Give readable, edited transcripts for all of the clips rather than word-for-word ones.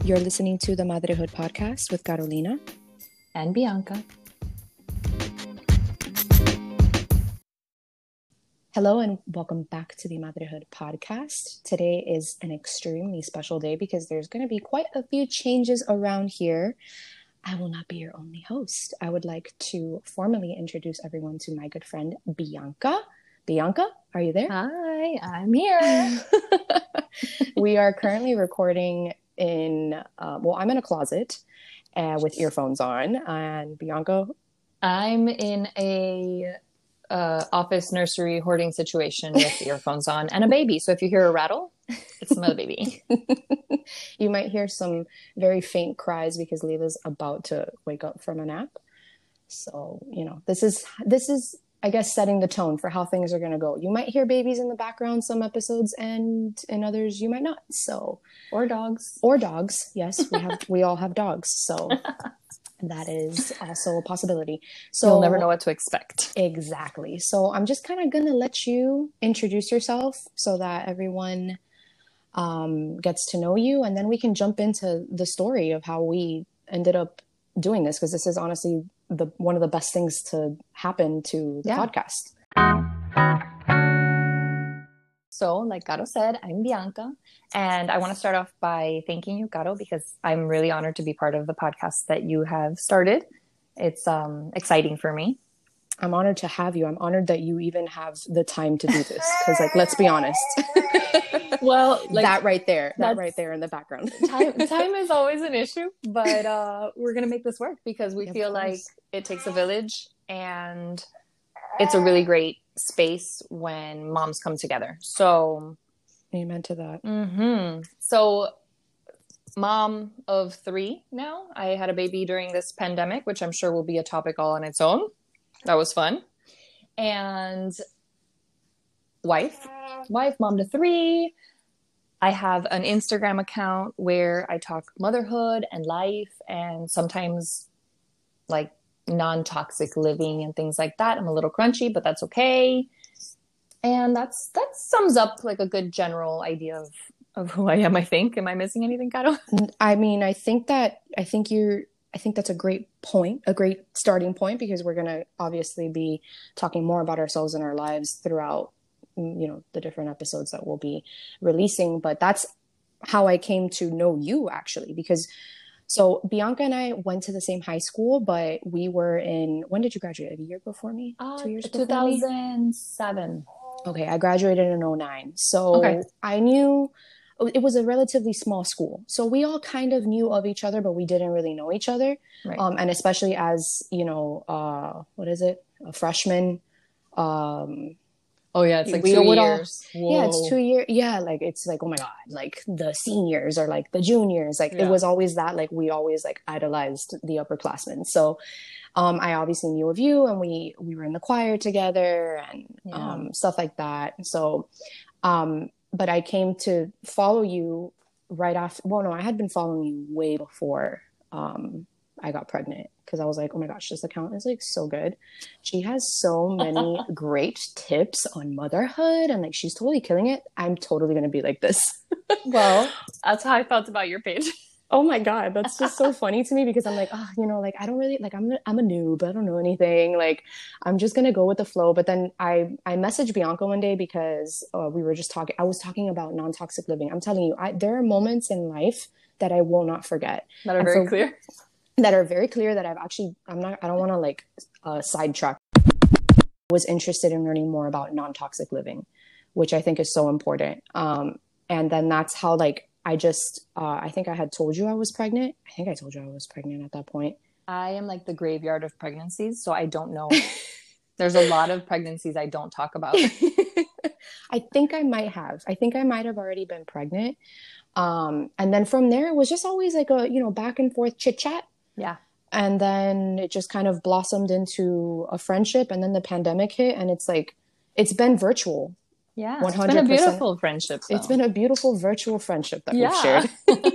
You're listening to the Madrehood podcast with Carolina and Bianca. Hello and welcome back to the Madrehood podcast. Today is an extremely special day because there's going to be quite a few changes around here. I will not be your only host. I would like to formally introduce everyone to my good friend, Bianca. Bianca, are you there? Hi, I'm here. We are currently recording I'm in a closet with earphones on, and Bianca? I'm in a office nursery hoarding situation with earphones on and a baby. So if you hear a rattle, it's my baby. You might hear some very faint cries because Leila's about to wake up from a nap. So, this is, I guess, setting the tone for how things are going to go. You might hear babies in the background some episodes, and in others you might not. So, or dogs. Yes, we all have dogs. So that is also a possibility. So you'll never know what to expect. Exactly. So I'm just kind of going to let you introduce yourself so that everyone gets to know you, and then we can jump into the story of how we ended up doing this, because this is honestly one of the best things to happen to the podcast. So, like Caro said, I'm Bianca, and I want to start off by thanking you, Caro, because I'm really honored to be part of the podcast that you have started. It's exciting for me. I'm honored to have you. I'm honored that you even have the time to do this, because, let's be honest. Well, that right there in the background. Time is always an issue, but we're going to make this work because we feel like it takes a village, and it's a really great space when moms come together. So, amen to that. Mm-hmm. So, mom of 3 now. I had a baby during this pandemic, which I'm sure will be a topic all on its own. That was fun. And wife, mom to 3. I have an Instagram account where I talk motherhood and life, and sometimes non-toxic living and things like that. I'm a little crunchy, but that's okay. And that sums up a good general idea of who I am, I think. Am I missing anything, Caro? I mean, I think that's a great point, a great starting point, because we're going to obviously be talking more about ourselves and our lives throughout, the different episodes that we'll be releasing. But that's how I came to know you, actually, because so Bianca and I went to the same high school, but we were when did you graduate? A year before me? 2 years before 2007. Me? Okay, I graduated in 2009. So I knew it was a relatively small school. So we all kind of knew of each other, but we didn't really know each other. Right. And especially as, what is it? A freshman. It's 2 years. Yeah, it's 2 years. Yeah, it's oh my God, the seniors or the juniors. It was always that, we always idolized the upperclassmen. So I obviously knew of you, and we were in the choir together and stuff like that. So, but I came to follow you right after. Well, no, I had been following you way before I got pregnant, because I was like, oh my gosh, this account is so good. She has so many great tips on motherhood, and she's totally killing it. I'm totally going to be like this. Well, that's how I felt about your page. Oh my God, that's just so funny to me, because I'm I don't really, I'm a noob. I don't know anything. I'm just going to go with the flow. But then I messaged Bianca one day because we were just talking. I was talking about non-toxic living. I'm telling you, there are moments in life that I will not forget. That are very clear. That are very clear that I don't want to sidetrack. Was interested in learning more about non-toxic living, which I think is so important. And then that's how I think I had told you I was pregnant. I think I told you I was pregnant at that point. I am the graveyard of pregnancies, so I don't know. There's a lot of pregnancies I don't talk about. I think I might have already been pregnant. And then from there, it was just always a, back and forth chit chat. Yeah. And then it just kind of blossomed into a friendship. And then the pandemic hit, and it's been virtual. Yeah. 100%. It's been a beautiful friendship, though. It's been a beautiful virtual friendship that we've shared.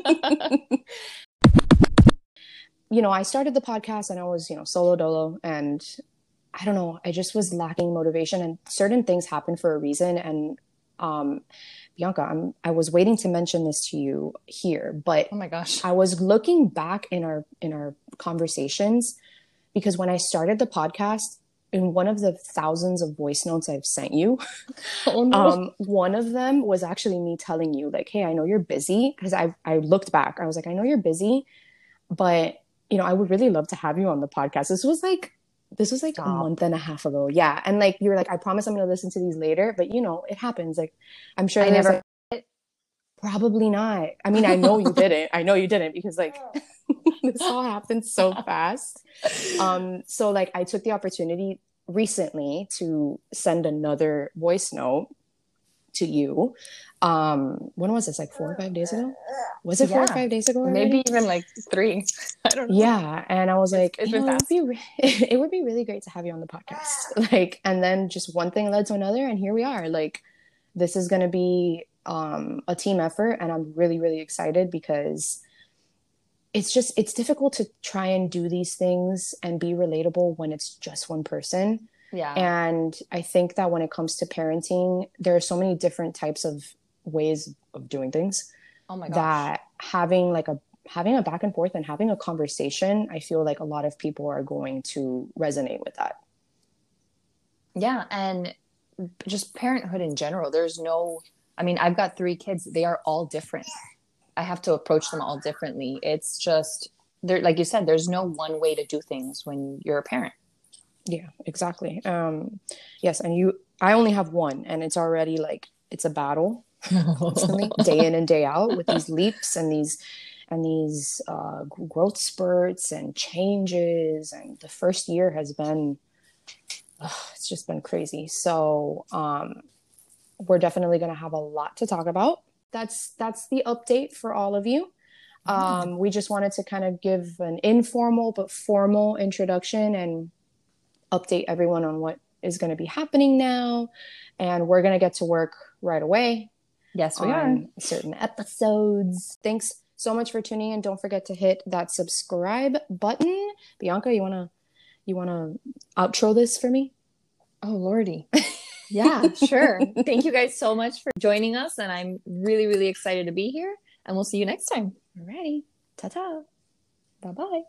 I started the podcast and I was, solo dolo, and I don't know, I just was lacking motivation, and certain things happen for a reason. And Bianca, I was waiting to mention this to you here, but Oh my gosh. I was looking back in our conversations because when I started the podcast, in one of the thousands of voice notes I've sent you, Oh no. one of them was actually me telling you like, "Hey, I know you're busy," because I looked back. I was like, "I know you're busy, but I would really love to have you on the podcast." This was like a Stop. month and a half ago. Yeah. And like you were like, "I promise I'm going to listen to these later." But it happens. Like I'm sure I there's never. like probably not. I mean, I know you didn't. I know you didn't because like this all happened so fast. So like I took the opportunity recently to send another voice note to you. When was this? Like 4 or 5 days ago? Was it four or Yeah. 5 days ago Maybe already? even like 3. I don't know. Yeah, and I was It's like, it's been it would fast. be it would be really great to have you on the podcast. Like, and then just one thing led to another, and here we are. Like, this is going to be a team effort, and I'm really, really excited because it's difficult to try and do these things and be relatable when it's just one person. Yeah. And I think that when it comes to parenting, there are so many different types of ways of doing things Oh my gosh. that having a back and forth and having a conversation, I feel like a lot of people are going to resonate with that. Yeah, and just parenthood in general. I mean, I've got 3 kids. They are all different. I have to approach them all differently. It's just there, like you said, there's no one way to do things when you're a parent. Yeah, exactly. Yes, and I only have one, and it's already like it's a battle constantly, day in and day out, with these leaps and these growth spurts and changes. And the first year has been, it's just been crazy. So we're definitely going to have a lot to talk about. That's the update for all of you. We just wanted to kind of give an informal but formal introduction and update everyone on what is going to be happening now. And we're going to get to work right away Yes, we are. on certain episodes. Thanks so much for tuning in. Don't forget to hit that subscribe button. Bianca, you wanna outro this for me? Oh, Lordy. Yeah, sure. Thank you guys so much for joining us. And I'm really, really excited to be here. And we'll see you next time. Alrighty. Ta-ta. Bye bye.